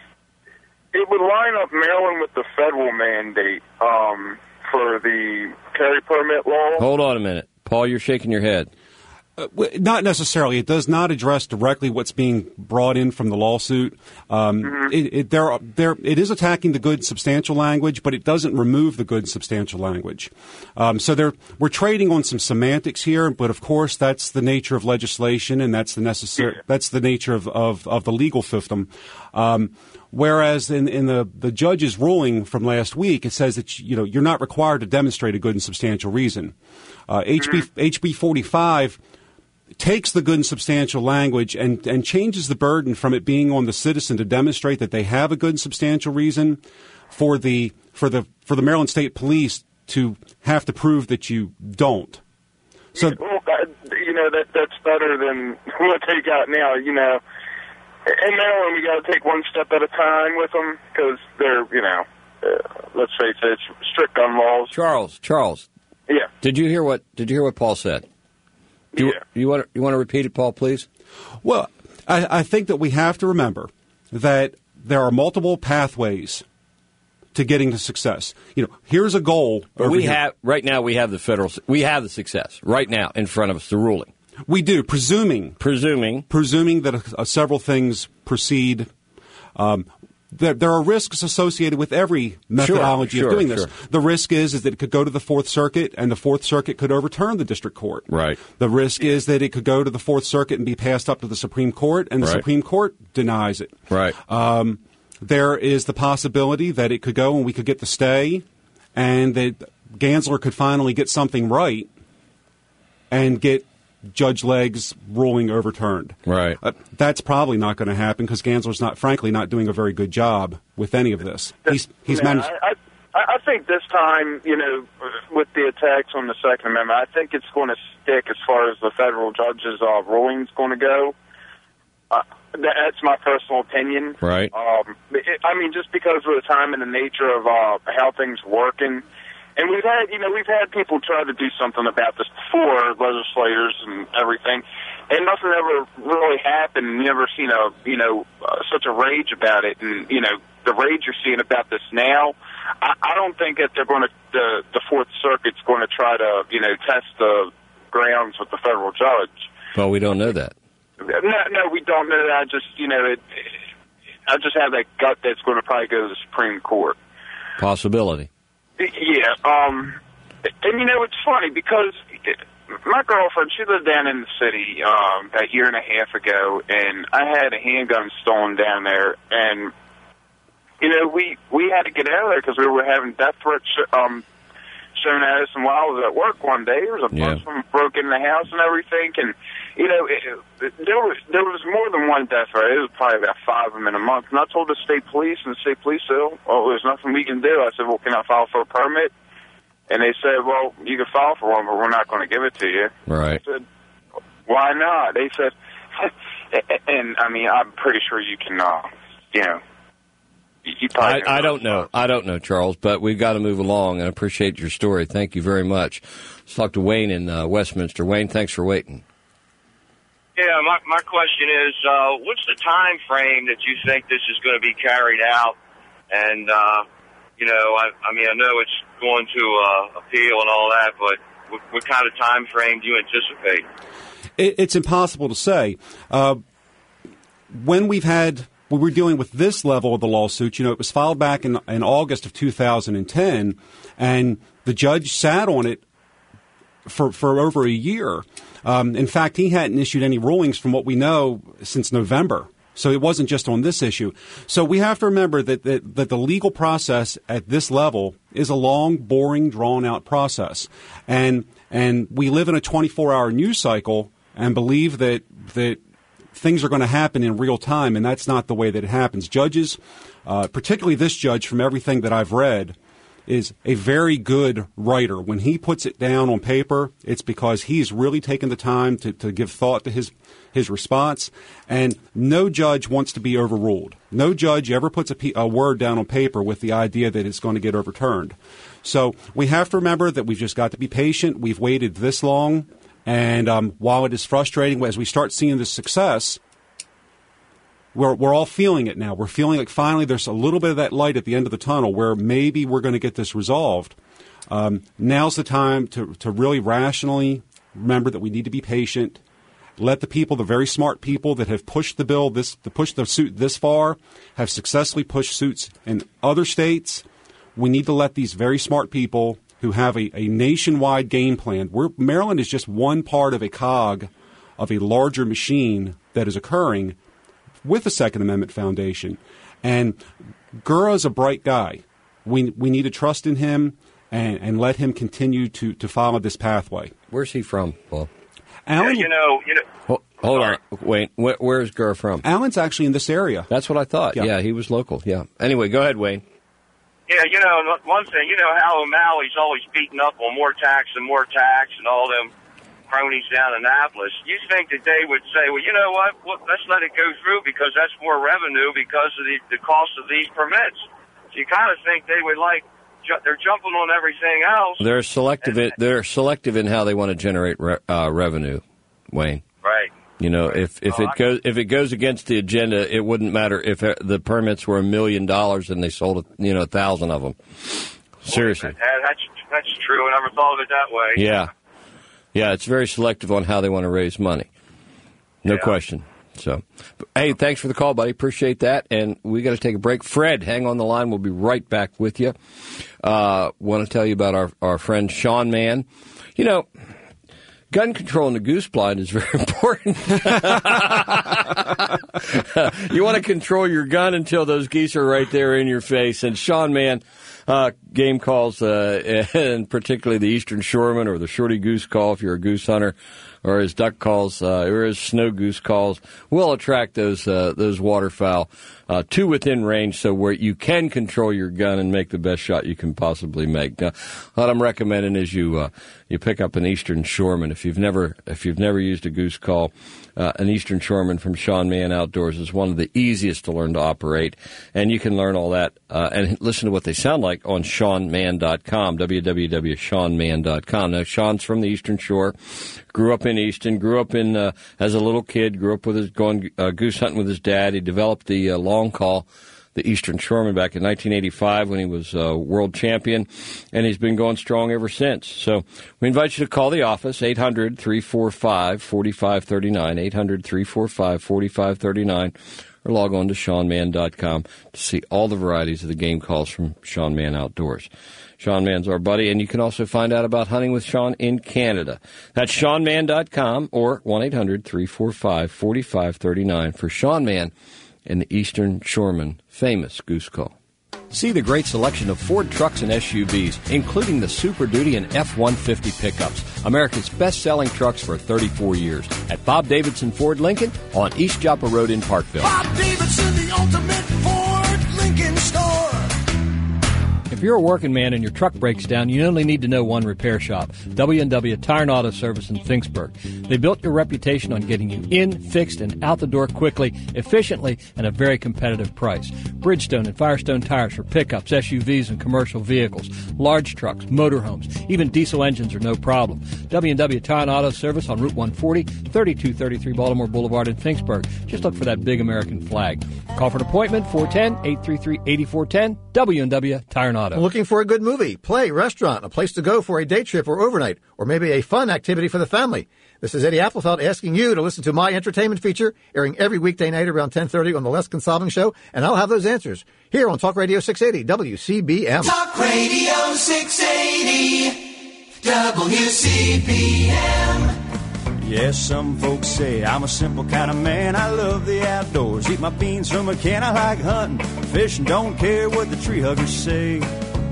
it would line up Maryland with the federal mandate um, for the carry permit law. Hold on a minute. Paul, you're shaking your head. Uh, not necessarily. It does not address directly what's being brought in from the lawsuit. Um, mm-hmm. it, it, there, there, it is attacking the good substantial language, but it doesn't remove the good substantial language. Um, so there, we're trading on some semantics here, but of course that's the nature of legislation, and that's the necessary. Yeah. That's the nature of, of, of the legal system. Um, Whereas in, in the, the judge's ruling from last week, it says that you know you're not required to demonstrate a good and substantial reason. Uh, H B H B forty-five takes the good and substantial language and, and changes the burden from it being on the citizen to demonstrate that they have a good and substantial reason for the for the for the Maryland State Police to have to prove that you don't. So, well, you know that that's better than what they got now. You know, in Maryland we got to take one step at a time with them because they're you know, uh, let's face it, it's strict gun laws. Charles, Charles. Yeah. Did you hear what Did you hear what Paul said? Do you, yeah. you want to, you want to repeat it, Paul, please? Well, I, I think that we have to remember that there are multiple pathways to getting to success. You know, here's a goal. But we here. have right now. We have the federal. We have the success right now in front of us. The ruling. We do, presuming presuming presuming that uh, several things proceed. Um, There, there are risks associated with every methodology sure, of doing sure, this. Sure. The risk is, is that it could go to the Fourth Circuit, and the Fourth Circuit could overturn the district court. Right. The risk is that it could go to the Fourth Circuit and be passed up to the Supreme Court, and the right. Supreme Court denies it. Right. Um, there is the possibility that it could go and we could get the stay, and that Gansler could finally get something right and get Judge Legg's ruling overturned. Right. Uh, that's probably not going to happen because Gansler's not, frankly, not doing a very good job with any of this. He's he's yeah, managed. I, I, I think this time, you know, with the attacks on the Second Amendment, I think it's going to stick as far as the federal judge's uh, ruling's going to go. Uh, that's my personal opinion. Right. Um, it, I mean, just because of the time and the nature of uh, how things working. And we've had, you know, we've had people try to do something about this before, legislators and everything, and nothing ever really happened. You never seen a, you know, uh, such a rage about it, and you know, the rage you're seeing about this now. I, I don't think that they're going to, the the Fourth Circuit's going to try to, you know, test the grounds with the federal judge. Well, we don't know that. No, no, we don't know that. I just, you know, it, I just have that gut that's going to probably go to the Supreme Court. Possibility. Yeah, um, and you know, it's funny because my girlfriend, she lived down in the city um, a year and a half ago, and I had a handgun stolen down there, and, you know, we, we had to get out of there because we were having death threats um, shown at us, and while I was at work one day, there was a Yeah. bunch of them broke in the house and everything, and, you know, it, it, there was there was more than one death threat. It was probably about five of them in a month, and I told the state police, and the state police said, oh, there's nothing we can do. I said, well, can I file for a permit? And they said, well, you can file for one, but we're not going to give it to you. Right. I said, why not? They said, and, I mean, I'm pretty sure you can, uh, you know, you probably I, I don't know. I don't know, Charles, but we've got to move along, and I appreciate your story. Thank you very much. Let's talk to Wayne in uh, Westminster. Wayne, thanks for waiting. Yeah, my my question is, uh, what's the time frame that you think this is going to be carried out? And, uh, you know, I, I mean, I know it's going to uh, appeal and all that, but what, what kind of time frame do you anticipate? It, it's impossible to say. Uh, when we've had, when we're dealing with this level of the lawsuit, you know, it was filed back in, in August of two thousand ten, and the judge sat on it for, for over a year. Um, in fact, he hadn't issued any rulings from what we know since November. So it wasn't just on this issue. So we have to remember that, that, that the legal process at this level is a long, boring, drawn-out process. And and we live in a twenty-four hour news cycle and believe that that things are going to happen in real time, and that's not the way that it happens. Judges, uh, particularly this judge, from everything that I've read, is a very good writer. When he puts it down on paper, it's because he's really taken the time to, to give thought to his his response. And no judge wants to be overruled. No judge ever puts a, p- a word down on paper with the idea that it's going to get overturned. So we have to remember that we've just got to be patient. We've waited this long. And um, while it is frustrating, as we start seeing this success, We're, we're all feeling it now. We're feeling like finally there's a little bit of that light at the end of the tunnel where maybe we're going to get this resolved. Um, now's the time to, to really rationally remember that we need to be patient. Let the people, the very smart people that have pushed the bill, this to push the suit this far, have successfully pushed suits in other states. We need to let these very smart people who have a, a nationwide game plan. We're, Maryland is just one part of a cog of a larger machine that is occurring with the Second Amendment Foundation. And Gura's a bright guy. We we need to trust in him and, and let him continue to, to follow this pathway. Where's he from, Paul? Alan, yeah, you know, you know. Hold, hold on. Wait, where, where's Gura from? Alan's actually in this area. That's what I thought. Yeah. yeah, he was local. Yeah. Anyway, go ahead, Wayne. Yeah, you know, one thing, you know how O'Malley's always beating up on more tax and more tax and all them cronies down in Annapolis. You think that they would say, well, you know what, well, let's let it go through because that's more revenue because of the, the cost of these permits. So you kind of think they would like, ju- they're jumping on everything else. They're selective. In, they're selective in how they want to generate re, uh, revenue, Wayne. Right. You know, if if Oh, it I- goes if it goes against the agenda, it wouldn't matter if uh, the permits were a million dollars and they sold you know a thousand of them. Seriously. Yeah, that's that's true. I never thought of it that way. Yeah. Yeah, it's very selective on how they want to raise money. No Yeah. question. So, hey, thanks for the call, buddy. Appreciate that. And we got to take a break. Fred, hang on the line. We'll be right back with you. Uh, want to tell you about our, our friend Sean Mann. You know, gun control in the goose blind is very important. You want to control your gun until those geese are right there in your face. And Sean Mann, uh, game calls, uh, and particularly the Eastern Shoreman or the Shorty Goose Call if you're a goose hunter, or his duck calls, uh, or his snow goose calls will attract those uh, those waterfowl uh, to within range, so where you can control your gun and make the best shot you can possibly make. Now, what I'm recommending is you uh, you pick up an Eastern Shoreman if you've never if you've never used a goose call. Uh, an Eastern Shoreman from Sean Mann Outdoors is one of the easiest to learn to operate, and you can learn all that uh, and listen to what they sound like on Sean Mann dot com, w w w dot sean mann dot com. Now, Sean's from the Eastern Shore, grew up in Easton, grew up in uh, as a little kid, grew up with his going uh, goose hunting with his dad. He developed the uh, long call, the Eastern Shoreman, back in nineteen eighty-five when he was uh, world champion, and he's been going strong ever since. So we invite you to call the office, eight hundred, three four five, four five three nine, eight hundred, three four five, four five three nine, or log on to Sean Mann dot com to see all the varieties of the game calls from Sean Mann Outdoors. Sean Mann's our buddy, and you can also find out about hunting with Sean in Canada. That's Sean Mann dot com or one eight hundred, three four five, four five three nine for Sean Mann and the Eastern Shoreman famous goose call. See the great selection of Ford trucks and S U Vs, including the Super Duty and F one fifty pickups, America's best-selling trucks for thirty-four years, at Bob Davidson Ford Lincoln on East Joppa Road in Parkville. Bob Davidson, the ultimate Ford Lincoln store. If you're a working man and your truck breaks down, you only need to know one repair shop, W and W Tire and Auto Service in Finksburg. They built your reputation on getting you in, fixed, and out the door quickly, efficiently, and at a very competitive price. Bridgestone and Firestone tires for pickups, S U Vs, and commercial vehicles, large trucks, motorhomes, even diesel engines are no problem. W and W Tire and Auto Service on Route one forty, thirty-two thirty-three Baltimore Boulevard in Finksburg. Just look for that big American flag. Call for an appointment, four one zero, eight three three, eight four one zero, W and W Tire and Auto. Looking for a good movie, play, restaurant, a place to go for a day trip or overnight, or maybe a fun activity for the family. This is Eddie Applefeld asking you to listen to my entertainment feature, airing every weekday night around ten thirty on the Les Consolving Show, and I'll have those answers here on Talk Radio six eighty W C B M. Talk Radio six eighty W C B M. Yes, some folks say I'm a simple kind of man. I love the outdoors, eat my beans from a can. I like hunting, fishing, don't care what the tree huggers say.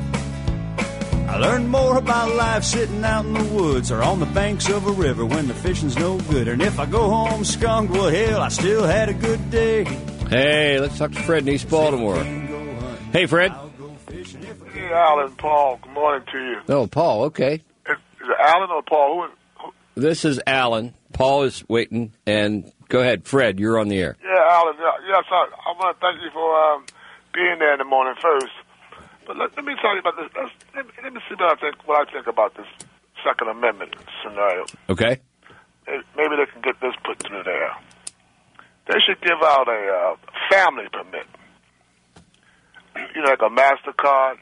I learned more about life sitting out in the woods or on the banks of a river when the fishing's no good. And if I go home skunked, well, hell, I still had a good day. Hey, let's talk to Fred in East Baltimore. Hey, Fred. Hey, Alan, Paul, good morning to you. Oh, Paul, okay. Is, is it Alan or Paul? Who, who? This is Alan. Paul is waiting, and go ahead, Fred, you're on the air. Yeah, Alan, yes, I, I want to thank you for um, being there in the morning first. But let, let me tell you about this. Let's, let, me, let me see what I think. What I think about this Second Amendment scenario. Okay. Maybe they can get this put through there. They should give out a uh, family permit. You know, like a MasterCard.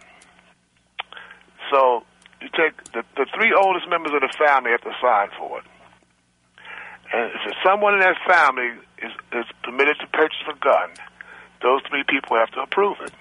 So you take the, the three oldest members of the family have to sign for it. And if someone in that family is, is permitted to purchase a gun, those three people have to approve it.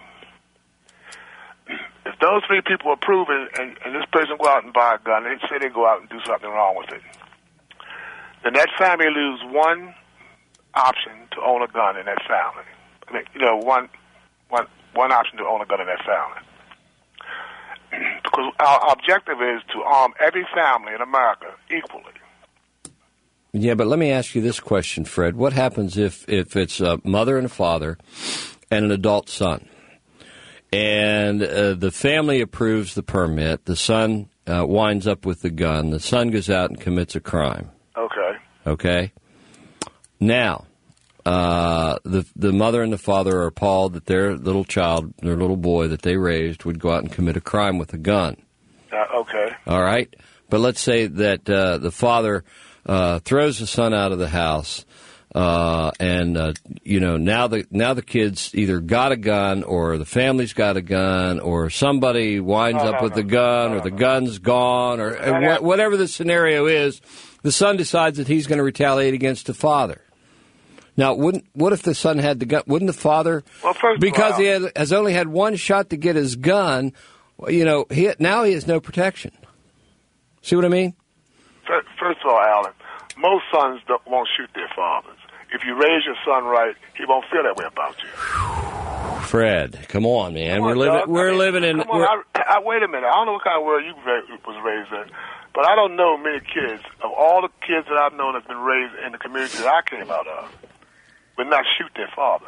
If those three people approve it and, and this person go out and buy a gun, they say they go out and do something wrong with it, then that family lose one option to own a gun in that family. I mean, you know, one, one, one option to own a gun in that family. Because our objective is to arm every family in America equally. Yeah, but let me ask you this question, Fred. What happens if, if it's a mother and a father and an adult son? And uh, the family approves the permit. The son uh, winds up with the gun. The son goes out and commits a crime. Okay. Okay? Now, uh, the the mother and the father are appalled that their little child, their little boy that they raised, would go out and commit a crime with a gun. Uh, okay. All right? But let's say that uh, the father uh, throws the son out of the house. Uh, and, uh, you know, now the now the kid's either got a gun or the family's got a gun or somebody winds no, up no, with no, the gun no, or the no. gun's gone or uh, wh- whatever the scenario is, the son decides that he's going to retaliate against the father. Now, wouldn't what if the son had the gun? Wouldn't the father, well, first because all, he had, has only had one shot to get his gun, you know, he, now he has no protection. See what I mean? First of all, Alan, most sons don't, won't shoot their fathers. If you raise your son right, he won't feel that way about you. Fred, come on, man. Come we're on, living. dog. We're I mean, living in. Come on, I, I, wait a minute. I don't know what kind of world you was raised in, But I don't know many kids, of all the kids that I've known that's been raised in the community that I came out of, would not shoot their father.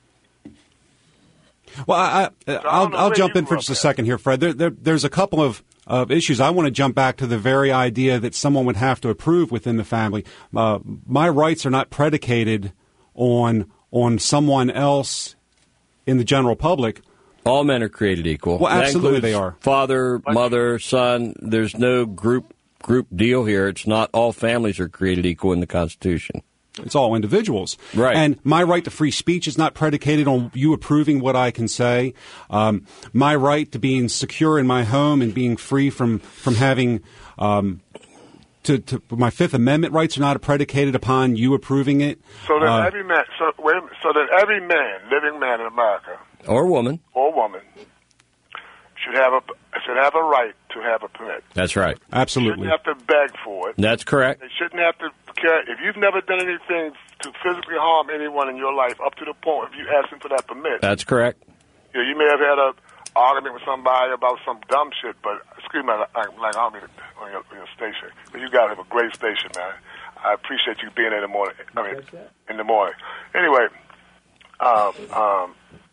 Well, I, I, So I I'll, don't know I'll where jump you in for grew just a up second here, Fred. There, there, there's a couple of, of issues. I want to jump back to the very idea that someone would have to approve within the family. Uh, my rights are not predicated on on someone else in the general public. All men are created equal. Well, That absolutely includes they are. Father, mother, son. There's no group group deal here. It's not all families are created equal in the Constitution. It's all individuals. Right. And my right to free speech is not predicated on you approving what I can say. Um, my right to being secure in my home and being free from, from having um, to, to my Fifth Amendment rights are not predicated upon you approving it. So that Uh, every man, so, wait a minute, so that every man, living man in America, Or woman. or woman, should have a should have a right to have a permit. That's right. Absolutely. Shouldn't have to beg for it. That's correct. They shouldn't have to care. If you've never done anything to physically harm anyone in your life up to the point of you asking for that permit, That's correct. you, know, you may have had a argument with somebody about some dumb shit, but excuse me, like, like I don't mean to- on your, on your station, but you guys have a great station, man. I appreciate you being there in the morning. I mean, in the morning. Anyway, um, um,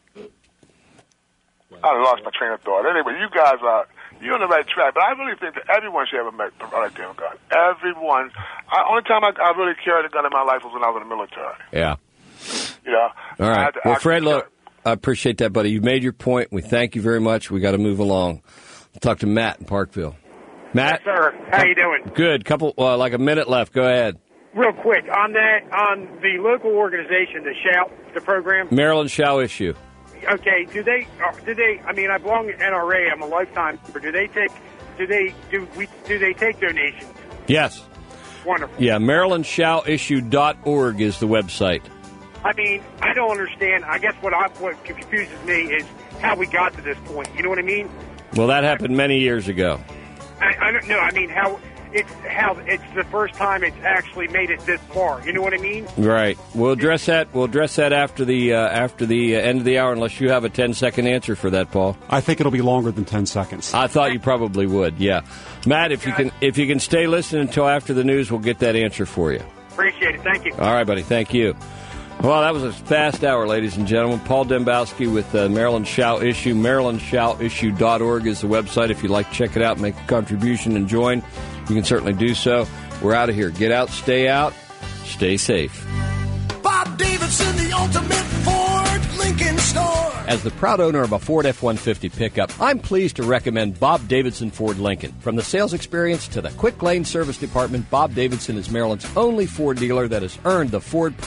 I lost my train of thought. Anyway, you guys are you're on the right track, but I really think that everyone should have a right to have a gun. Everyone. I, only time I, I really carried a gun in my life was when I was in the military. Yeah. You know. All I right. had to Well, actually Fred, carry- look, I appreciate that, buddy. You made your point. We thank you very much. We got to move along. We'll talk to Matt in Parkville. Matt? Yes, sir. How you doing? Good. Couple, uh, like a minute left. Go ahead. Real quick on that, on the local organization, the Shout, the program. Maryland shall issue. Okay, do they? Uh, do they? I mean, I belong to N R A. I'm a lifetime member. Do they take? Do they do we? Do they take donations? Yes. Wonderful. Yeah, maryland shall issue dot org is the website. I mean, I don't understand. I guess what I, what confuses me is how we got to this point. You know what I mean? Well, that happened many years ago. I, I don't know. I mean, how it's how it's the first time it's actually made it this far. You know what I mean? Right. We'll address that. We'll address that after the uh, after the uh, end of the hour, unless you have a ten second answer for that, Paul. I think it'll be longer than ten seconds. I thought you probably would. Yeah, Matt, if you can if you can stay listening until after the news, we'll get that answer for you. Appreciate it. Thank you. All right, buddy. Thank you. Well, that was a fast hour, ladies and gentlemen. Paul Dembowski with uh, Maryland Shall Issue. maryland shall issue dot org is the website. If you'd like to check it out, make a contribution, and join, you can certainly do so. We're out of here. Get out, stay out, stay safe. Bob Davidson, the ultimate Ford Lincoln store. As the proud owner of a Ford F one fifty pickup, I'm pleased to recommend Bob Davidson Ford Lincoln. From the sales experience to the quick lane service department, Bob Davidson is Maryland's only Ford dealer that has earned the Ford